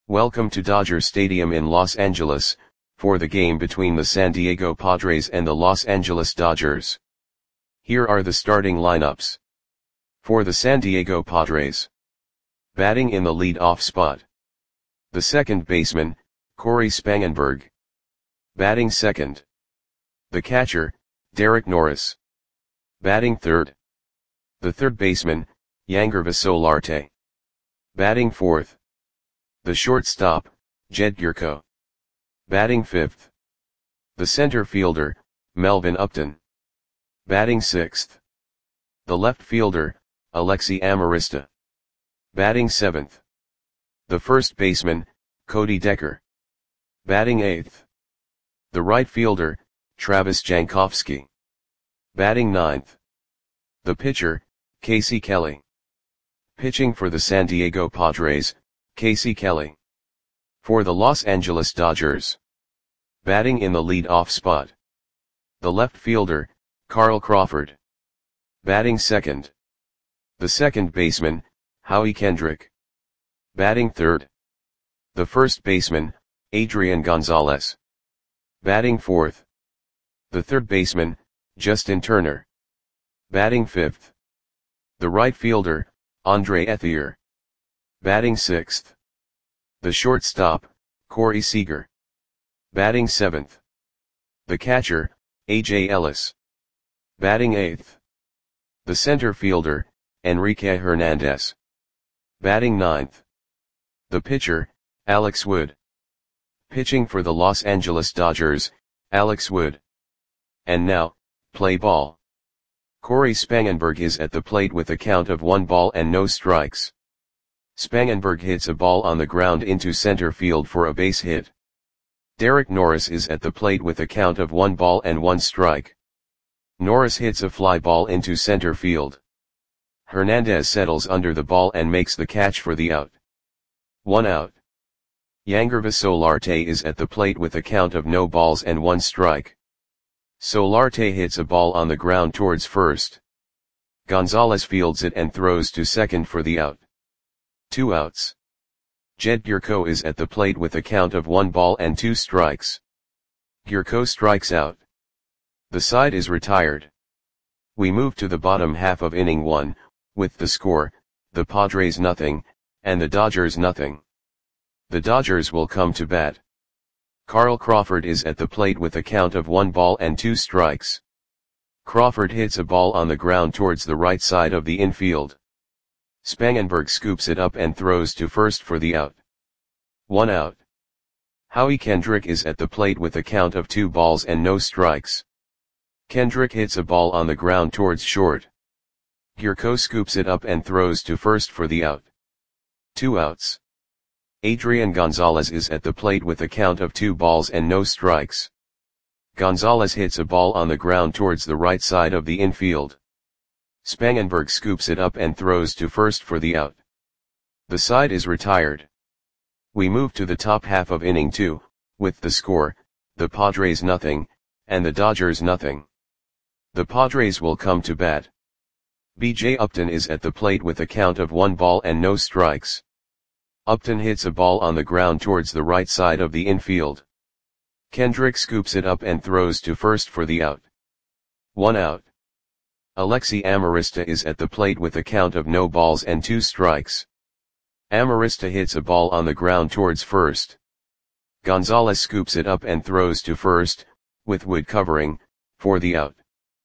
Welcome to Dodger Stadium in Los Angeles, for the game between the San Diego Padres and the Los Angeles Dodgers. Here are the starting lineups. For the San Diego Padres. Batting in the lead-off spot. The second baseman, Corey Spangenberg. Batting second. The catcher, Derek Norris. Batting third. The third baseman, Yangervis Solarte. Batting fourth. The shortstop, Jed Gyorko. Batting fifth. The center fielder, Melvin Upton. Batting sixth. The left fielder, Alexi Amarista. Batting seventh. The first baseman, Cody Decker. Batting eighth. The right fielder, Travis Jankowski. Batting ninth. The pitcher, Casey Kelly. Pitching for the San Diego Padres, Casey Kelly. For the Los Angeles Dodgers. Batting in the lead-off spot. The left fielder, Carl Crawford. Batting second. The second baseman, Howie Kendrick. Batting third. The first baseman, Adrian Gonzalez. Batting fourth. The third baseman, Justin Turner. Batting fifth. The right fielder, Andre Ethier. Batting sixth. The shortstop, Corey Seager. Batting seventh. The catcher, A.J. Ellis. Batting eighth. The center fielder, Enrique Hernandez. Batting ninth. The pitcher, Alex Wood. Pitching for the Los Angeles Dodgers, Alex Wood. And now, play ball. Corey Spangenberg is at the plate with a count of 1 ball and no strikes. Spangenberg hits a ball on the ground into center field for a base hit. Derek Norris is at the plate with a count of 1 ball and 1 strike. Norris hits a fly ball into center field. Hernandez settles under the ball and makes the catch for the out. 1 out. Yangervis Solarte is at the plate with a count of no balls and 1 strike. Solarte hits a ball on the ground towards first. Gonzalez fields it and throws to second for the out. 2 outs. Jed Gyorko is at the plate with a count of 1 ball and 2 strikes. Gyorko strikes out. The side is retired. We move to the bottom half of inning 1, with the score, the Padres nothing, and the Dodgers nothing. The Dodgers will come to bat. Carl Crawford is at the plate with a count of 1 ball and 2 strikes. Crawford hits a ball on the ground towards the right side of the infield. Spangenberg scoops it up and throws to first for the out. 1 out. Howie Kendrick is at the plate with a count of 2 balls and no strikes. Kendrick hits a ball on the ground towards short. Gyorko scoops it up and throws to first for the out. 2 outs. Adrian Gonzalez is at the plate with a count of 2 balls and no strikes. Gonzalez hits a ball on the ground towards the right side of the infield. Spangenberg scoops it up and throws to first for the out. The side is retired. We move to the top half of inning 2, with the score, the Padres nothing, and the Dodgers nothing. The Padres will come to bat. B.J. Upton is at the plate with a count of 1 ball and no strikes. Upton hits a ball on the ground towards the right side of the infield. Kendrick scoops it up and throws to first for the out. 1 out. Alexi Amarista is at the plate with a count of no balls and 2 strikes. Amarista hits a ball on the ground towards first. Gonzalez scoops it up and throws to first, with Wood covering, for the out.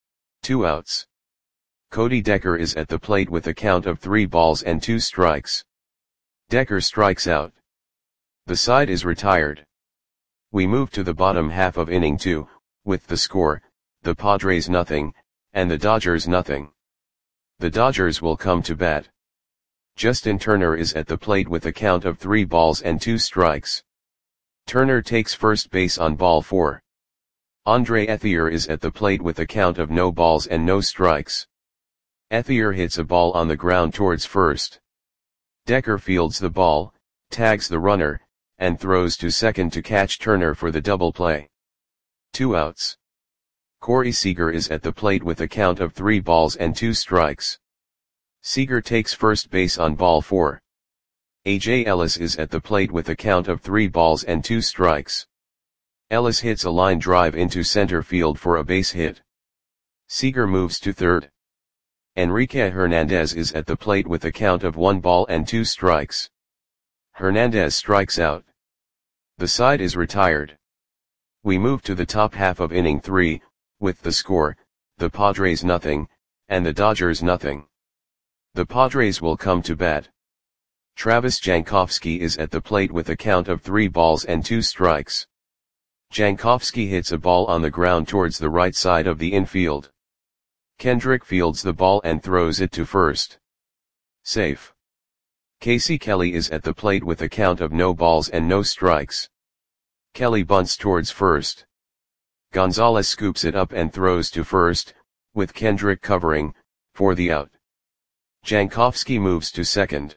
2 outs. Cody Decker is at the plate with a count of 3 balls and 2 strikes. Decker strikes out. The side is retired. We move to the bottom half of inning 2, with the score, the Padres nothing, and the Dodgers nothing. The Dodgers will come to bat. Justin Turner is at the plate with a count of 3 balls and 2 strikes. Turner takes first base on ball 4. Andre Ethier is at the plate with a count of no balls and no strikes. Ethier hits a ball on the ground towards first. Decker fields the ball, tags the runner, and throws to second to catch Turner for the double play. 2 outs. Corey Seager is at the plate with a count of 3 balls and 2 strikes. Seager takes first base on ball 4. A.J. Ellis is at the plate with a count of 3 balls and 2 strikes. Ellis hits a line drive into center field for a base hit. Seager moves to third. Enrique Hernandez is at the plate with a count of 1 ball and 2 strikes. Hernandez strikes out. The side is retired. We move to the top half of inning 3, with the score, the Padres nothing, and the Dodgers nothing. The Padres will come to bat. Travis Jankowski is at the plate with a count of 3 balls and 2 strikes. Jankowski hits a ball on the ground towards the right side of the infield. Kendrick fields the ball and throws it to first. Safe. Casey Kelly is at the plate with a count of no balls and no strikes. Kelly bunts towards first. Gonzalez scoops it up and throws to first, with Kendrick covering, for the out. Jankowski moves to second.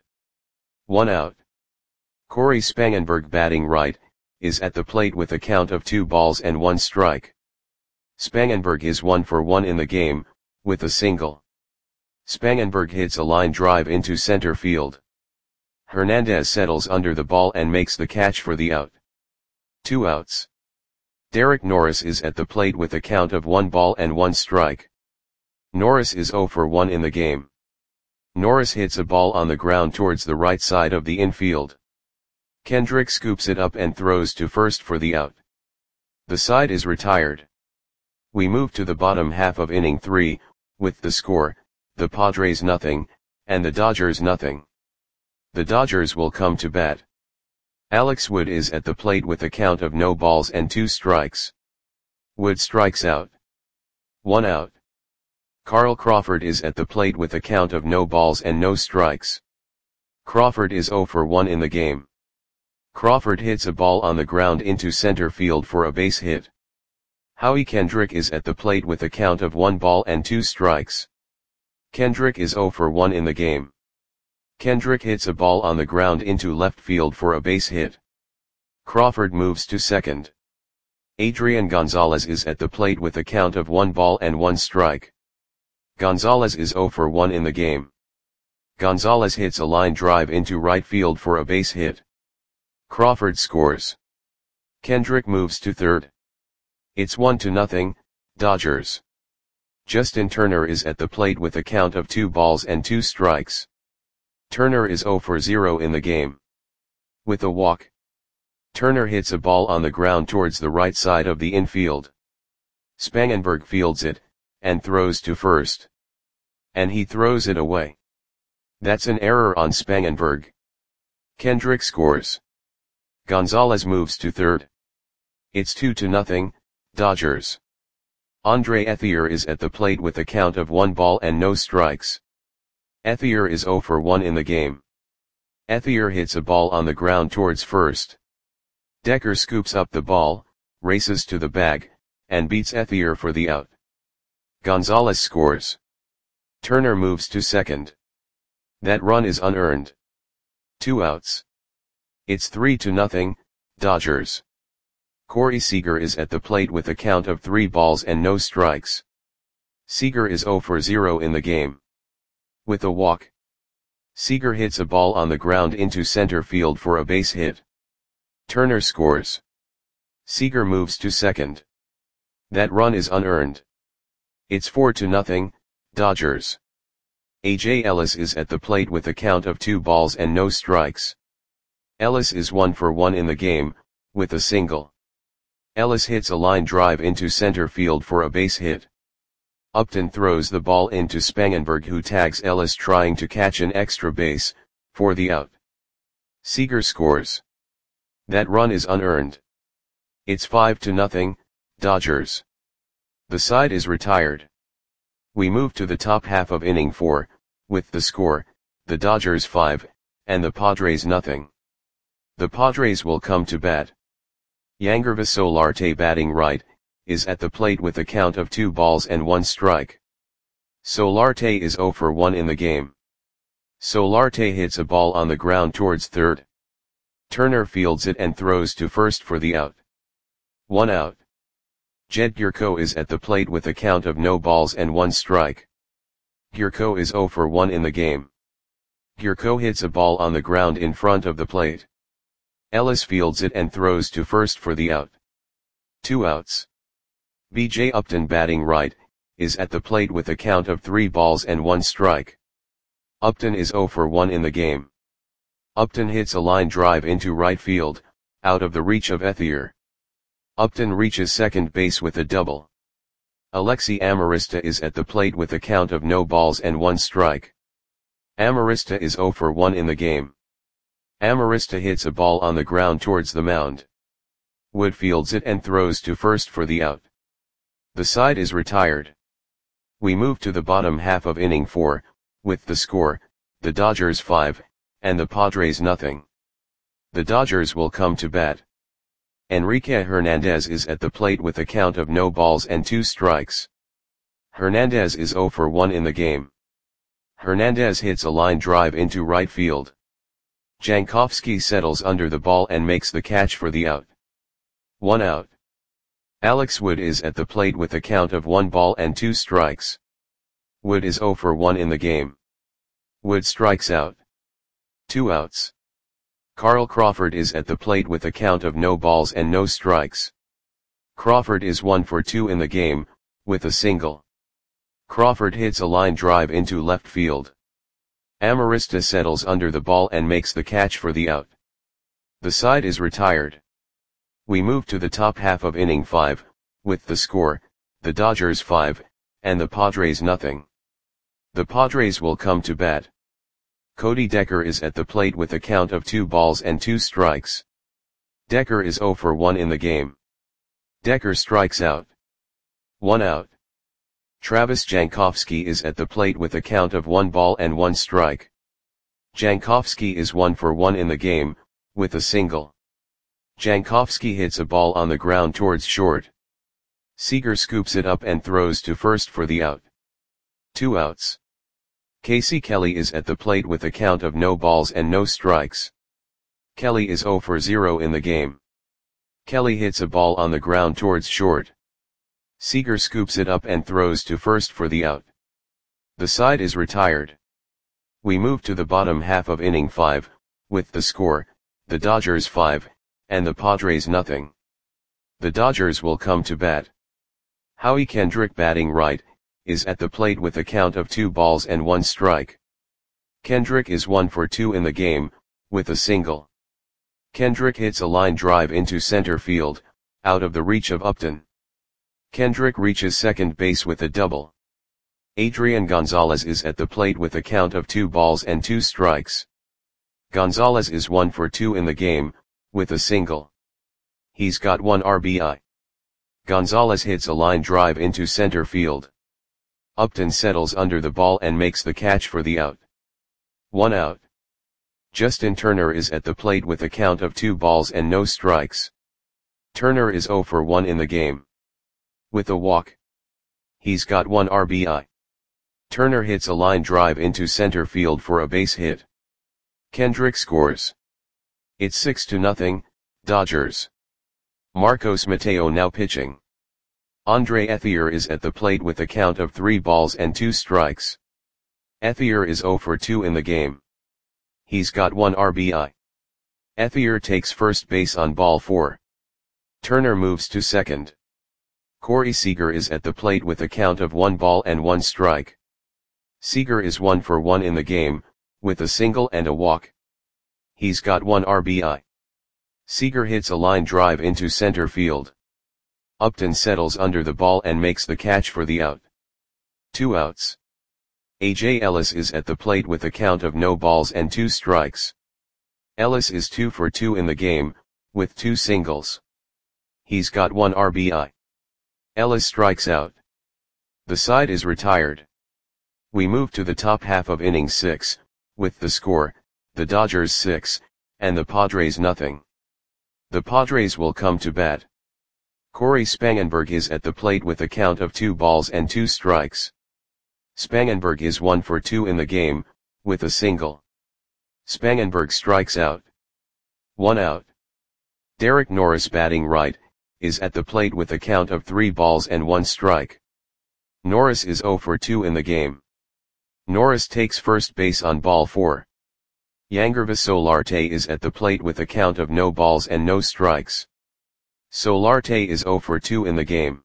1 out. Corey Spangenberg, batting right, is at the plate with a count of 2 balls and 1 strike. Spangenberg is 1 for 1 in the game, with a single. Spangenberg hits a line drive into center field. Hernandez settles under the ball and makes the catch for the out. 2 outs. Derek Norris is at the plate with a count of 1 ball and 1 strike. Norris is 0 for 1 in the game. Norris hits a ball on the ground towards the right side of the infield. Kendrick scoops it up and throws to first for the out. The side is retired. We move to the bottom half of inning 3, with the score, the Padres nothing, and the Dodgers nothing. The Dodgers will come to bat. Alex Wood is at the plate with a count of no balls and 2 strikes. Wood strikes out. 1 out. Carl Crawford is at the plate with a count of no balls and no strikes. Crawford is 0 for 1 in the game. Crawford hits a ball on the ground into center field for a base hit. Howie Kendrick is at the plate with a count of 1 ball and 2 strikes. Kendrick is 0 for 1 in the game. Kendrick hits a ball on the ground into left field for a base hit. Crawford moves to second. Adrian Gonzalez is at the plate with a count of 1 ball and 1 strike. Gonzalez is 0 for 1 in the game. Gonzalez hits a line drive into right field for a base hit. Crawford scores. Kendrick moves to third. It's 1-0, Dodgers. Justin Turner is at the plate with a count of 2 balls and 2 strikes. Turner is 0 for 0 in the game. With a walk. Turner hits a ball on the ground towards the right side of the infield. Spangenberg fields it, and throws to first. And he throws it away. That's an error on Spangenberg. Kendrick scores. Gonzalez moves to third. It's 2-0, Dodgers. Andre Ethier is at the plate with a count of 1 ball and no strikes. Ethier is 0 for 1 in the game. Ethier hits a ball on the ground towards first. Decker scoops up the ball, races to the bag, and beats Ethier for the out. Gonzalez scores. Turner moves to second. That run is unearned. 2 outs. It's 3-0, Dodgers. Corey Seager is at the plate with a count of 3 balls and no strikes. Seager is 0 for 0 in the game. With a walk. Seager hits a ball on the ground into center field for a base hit. Turner scores. Seager moves to second. That run is unearned. It's 4-0, Dodgers. A.J. Ellis is at the plate with a count of 2 balls and no strikes. Ellis is 1 for 1 in the game, with a single. Ellis hits a line drive into center field for a base hit. Upton throws the ball into Spangenberg, who tags Ellis trying to catch an extra base, for the out. Seager scores. That run is unearned. It's 5-0, Dodgers. The side is retired. We move to the top half of inning 4, with the score, the Dodgers 5, and the Padres nothing. The Padres will come to bat. Yangervis Solarte, batting right, is at the plate with a count of 2 balls and 1 strike. Solarte is 0 for 1 in the game. Solarte hits a ball on the ground towards third. Turner fields it and throws to first for the out. 1 out. Jed Gyorko is at the plate with a count of no balls and 1 strike. Gyorko is 0 for 1 in the game. Gierko hits a ball on the ground in front of the plate. Ellis fields it and throws to first for the out. 2 outs. B.J. Upton, batting right, is at the plate with a count of 3 balls and 1 strike. Upton is 0 for 1 in the game. Upton hits a line drive into right field, out of the reach of Ethier. Upton reaches second base with a double. Alexi Amarista is at the plate with a count of no balls and 1 strike. Amarista is 0 for 1 in the game. Amarista hits a ball on the ground towards the mound. Wood fields it and throws to first for the out. The side is retired. We move to the bottom half of inning 4, with the score, the Dodgers 5, and the Padres nothing. The Dodgers will come to bat. Enrique Hernandez is at the plate with a count of no balls and 2 strikes. Hernandez is 0 for 1 in the game. Hernandez hits a line drive into right field. Jankowski settles under the ball and makes the catch for the out. 1 out. Alex Wood is at the plate with a count of 1 ball and 2 strikes. Wood is 0 for 1 in the game. Wood strikes out. 2 outs. Carl Crawford is at the plate with a count of no balls and no strikes. Crawford is 1 for 2 in the game, with a single. Crawford hits a line drive into left field. Amarista settles under the ball and makes the catch for the out. The side is retired. We move to the top half of inning 5, with the score, the Dodgers 5, and the Padres nothing. The Padres will come to bat. Cody Decker is at the plate with a count of 2 balls and 2 strikes. Decker is 0 for 1 in the game. Decker strikes out. 1 out. Travis Jankowski is at the plate with a count of 1 ball and 1 strike. Jankowski is 1 for 1 in the game, with a single. Jankowski hits a ball on the ground towards short. Seager scoops it up and throws to first for the out. 2 outs. Casey Kelly is at the plate with a count of no balls and no strikes. Kelly is 0 for 0 in the game. Kelly hits a ball on the ground towards short. Seager scoops it up and throws to first for the out. The side is retired. We move to the bottom half of inning 5, with the score, the Dodgers 5, and the Padres nothing. The Dodgers will come to bat. Howie Kendrick, batting right, is at the plate with a count of 2 balls and 1 strike. Kendrick is 1 for 2 in the game, with a single. Kendrick hits a line drive into center field, out of the reach of Upton. Kendrick reaches second base with a double. Adrian Gonzalez is at the plate with a count of 2 balls and 2 strikes. Gonzalez is 1 for 2 in the game, with a single. He's got 1 RBI. Gonzalez hits a line drive into center field. Upton settles under the ball and makes the catch for the out. 1 out. Justin Turner is at the plate with a count of 2 balls and no strikes. Turner is 0 for 1 in the game. With a walk. He's got 1 RBI. Turner hits a line drive into center field for a base hit. Kendrick scores. It's 6-0, Dodgers. Marcos Mateo now pitching. Andre Ethier is at the plate with a count of 3 balls and 2 strikes. Ethier is 0 for 2 in the game. He's got 1 RBI. Ethier takes first base on ball 4. Turner moves to second. Corey Seager is at the plate with a count of 1 ball and 1 strike. Seager is 1 for 1 in the game, with a single and a walk. He's got 1 RBI. Seager hits a line drive into center field. Upton settles under the ball and makes the catch for the out. 2 outs. A.J. Ellis is at the plate with a count of no balls and 2 strikes. Ellis is 2 for 2 in the game, with 2 singles. He's got 1 RBI. Ellis strikes out. The side is retired. We move to the top half of inning 6, with the score, the Dodgers 6, and the Padres nothing. The Padres will come to bat. Corey Spangenberg is at the plate with a count of 2 balls and 2 strikes. Spangenberg is 1 for 2 in the game, with a single. Spangenberg strikes out. 1 out. Derek Norris, batting right, is at the plate with a count of 3 balls and 1 strike. Norris is 0 for 2 in the game. Norris takes first base on ball 4. Yangervis Solarte is at the plate with a count of no balls and no strikes. Solarte is 0 for 2 in the game.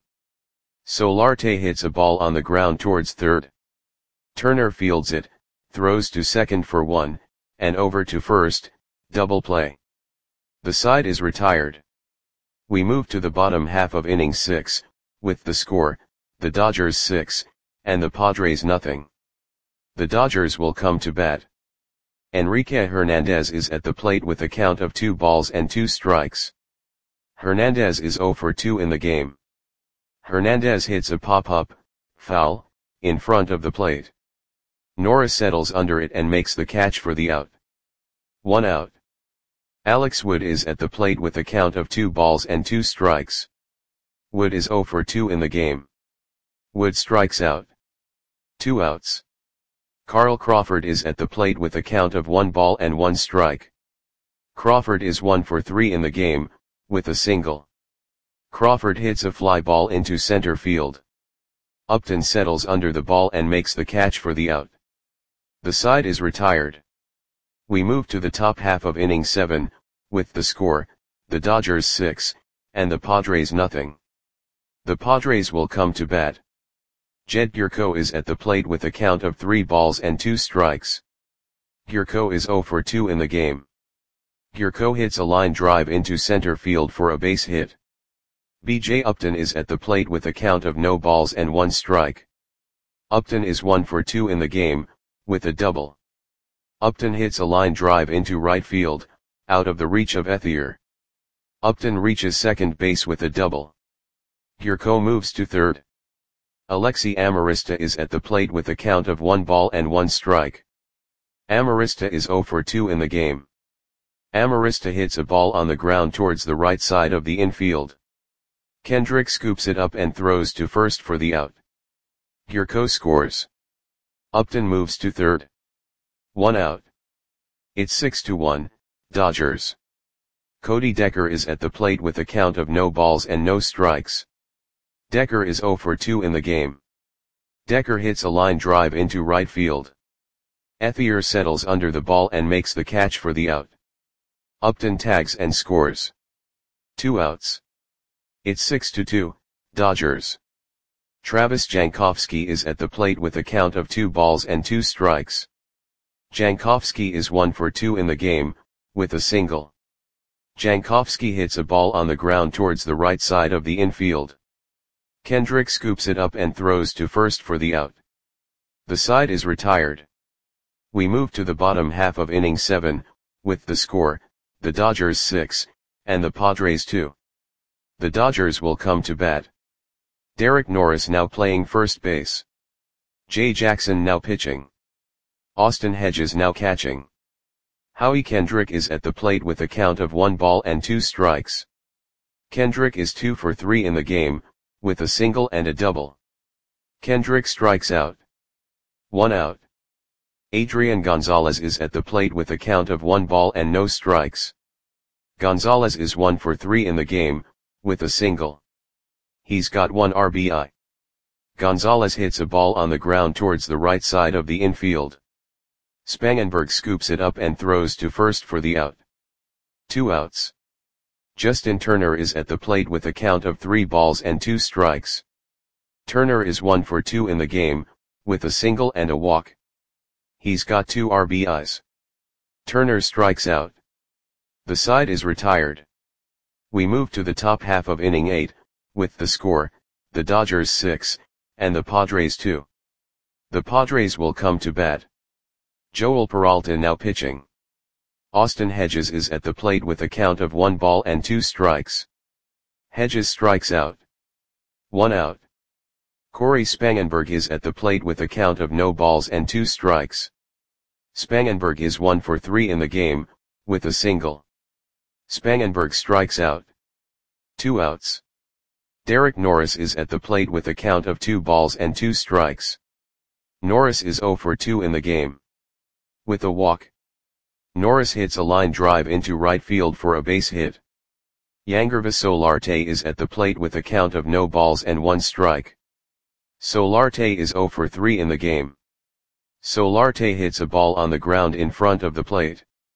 Solarte hits a ball on the ground towards third. Turner fields it, throws to second for 1, and over to first, double play. The side is retired. We move to the bottom half of inning 6, with the score, the Dodgers 6, and the Padres nothing. The Dodgers will come to bat. Enrique Hernandez is at the plate with a count of 2 balls and 2 strikes. Hernandez is 0 for 2 in the game. Hernandez hits a pop-up, foul, in front of the plate. Norris settles under it and makes the catch for the out. 1 out. Alex Wood is at the plate with a count of 2 balls and 2 strikes. Wood is 0 for 2 in the game. Wood strikes out. 2 outs. Carl Crawford is at the plate with a count of 1 ball and 1 strike. Crawford is 1 for 3 in the game, with a single. Crawford hits a fly ball into center field. Upton settles under the ball and makes the catch for the out. The side is retired. We move to the top half of inning 7, with the score, the Dodgers 6, and the Padres nothing. The Padres will come to bat. Jed Gyorko is at the plate with a count of 3 balls and 2 strikes. Gyorko is 0 for 2 in the game. Gyorko hits a line drive into center field for a base hit. B.J. Upton is at the plate with a count of no balls and 1 strike. Upton is 1 for 2 in the game, with a double. Upton hits a line drive into right field, out of the reach of Ethier. Upton reaches second base with a double. Gyorko moves to third. Alexi Amarista is at the plate with a count of 1 ball and 1 strike. Amarista is 0 for 2 in the game. Amarista hits a ball on the ground towards the right side of the infield. Kendrick scoops it up and throws to first for the out. Gyorko scores. Upton moves to third. 1 out. It's 6-1, Dodgers. Cody Decker is at the plate with a count of no balls and no strikes. Decker is 0 for 2 in the game. Decker hits a line drive into right field. Ethier settles under the ball and makes the catch for the out. Upton tags and scores. 2 outs. It's 6-2, Dodgers. Travis Jankowski is at the plate with a count of 2 balls and 2 strikes. Jankowski is 1 for 2 in the game, with a single. Jankowski hits a ball on the ground towards the right side of the infield. Kendrick scoops it up and throws to first for the out. The side is retired. We move to the bottom half of inning 7, with the score, the Dodgers 6, and the Padres 2. The Dodgers will come to bat. Derek Norris now playing first base. Jay Jackson now pitching. Austin Hedges now catching. Howie Kendrick is at the plate with a count of 1 ball and 2 strikes. Kendrick is 2 for 3 in the game, with a single and a double. Kendrick strikes out. 1 out. Adrian Gonzalez is at the plate with a count of 1 ball and no strikes. Gonzalez is 1 for 3 in the game, with a single. He's got 1 RBI. Gonzalez hits a ball on the ground towards the right side of the infield. Spangenberg scoops it up and throws to first for the out. 2 outs. Justin Turner is at the plate with a count of 3 balls and 2 strikes. Turner is 1 for 2 in the game, with a single and a walk. He's got 2 RBIs. Turner strikes out. The side is retired. We move to the top half of inning 8, with the score, the Dodgers 6, and the Padres 2. The Padres will come to bat. Joel Peralta now pitching. Austin Hedges is at the plate with a count of 1 ball and 2 strikes. Hedges strikes out. 1 out. Corey Spangenberg is at the plate with a count of no balls and 2 strikes. Spangenberg is 1 for 3 in the game, with a single. Spangenberg strikes out. 2 outs. Derek Norris is at the plate with a count of 2 balls and 2 strikes. Norris is 0 for 2 in the game. With a walk. Norris hits a line drive into right field for a base hit. Yangervis Solarte is at the plate with a count of no balls and 1 strike. Solarte is 0 for 3 in the game. Solarte hits a ball on the ground in front of the plate.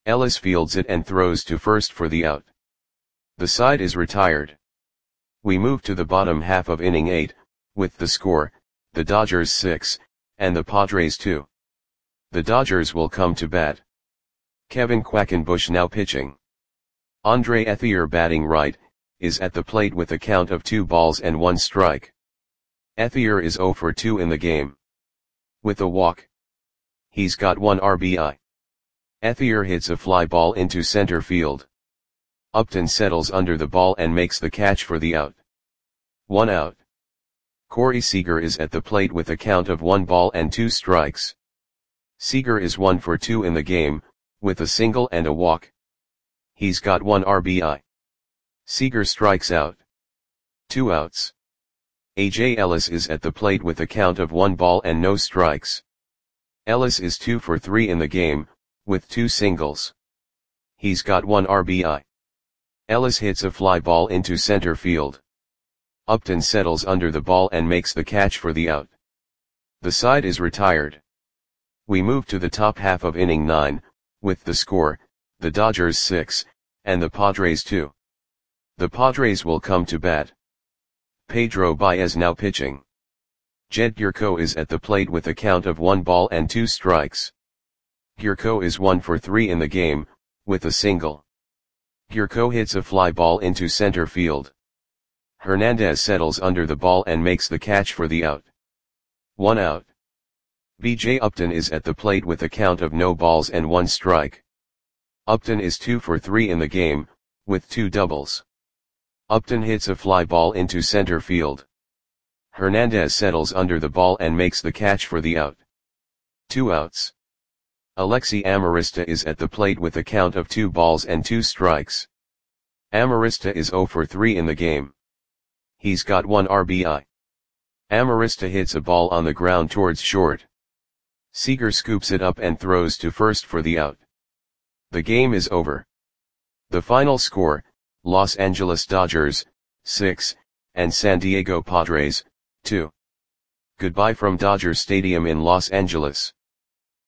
Ellis fields it and throws to first for the out. The side is retired. We move to the bottom half of inning 8, with the score, the Dodgers 6, and the Padres 2. The Dodgers will come to bat. Kevin Quackenbush now pitching. Andre Ethier batting right, is at the plate with a count of 2 balls and 1 strike. Ethier is 0 for 2 in the game. With a walk. He's got 1 RBI. Ethier hits a fly ball into center field. Upton settles under the ball and makes the catch for the out. 1 out. Corey Seager is at the plate with a count of 1 ball and 2 strikes. Seager is 1 for 2 in the game, with a single and a walk. He's got 1 RBI. Seager strikes out. 2 outs. A.J. Ellis is at the plate with a count of 1 ball and no strikes. Ellis is 2 for 3 in the game, with 2 singles. He's got 1 RBI. Ellis hits a fly ball into center field. Upton settles under the ball and makes the catch for the out. The side is retired. We move to the top half of inning 9, with the score, the Dodgers 6, and the Padres 2. The Padres will come to bat. Pedro Baez now pitching. Jed Gyorko is at the plate with a count of 1 ball and 2 strikes. Gyorko is 1 for 3 in the game, with a single. Gyorko hits a fly ball into center field. Hernandez settles under the ball and makes the catch for the out. 1 out. B.J. Upton is at the plate with a count of no balls and 1 strike. Upton is 2 for 3 in the game, with 2 doubles. Upton hits a fly ball into center field. Hernandez settles under the ball and makes the catch for the out. 2 outs. Alexi Amarista is at the plate with a count of 2 balls and 2 strikes. Amarista is 0 for 3 in the game. He's got 1 RBI. Amarista hits a ball on the ground towards short. Seager scoops it up and throws to first for the out. The game is over. The final score, Los Angeles Dodgers, 6, and San Diego Padres, 2. Goodbye from Dodger Stadium in Los Angeles.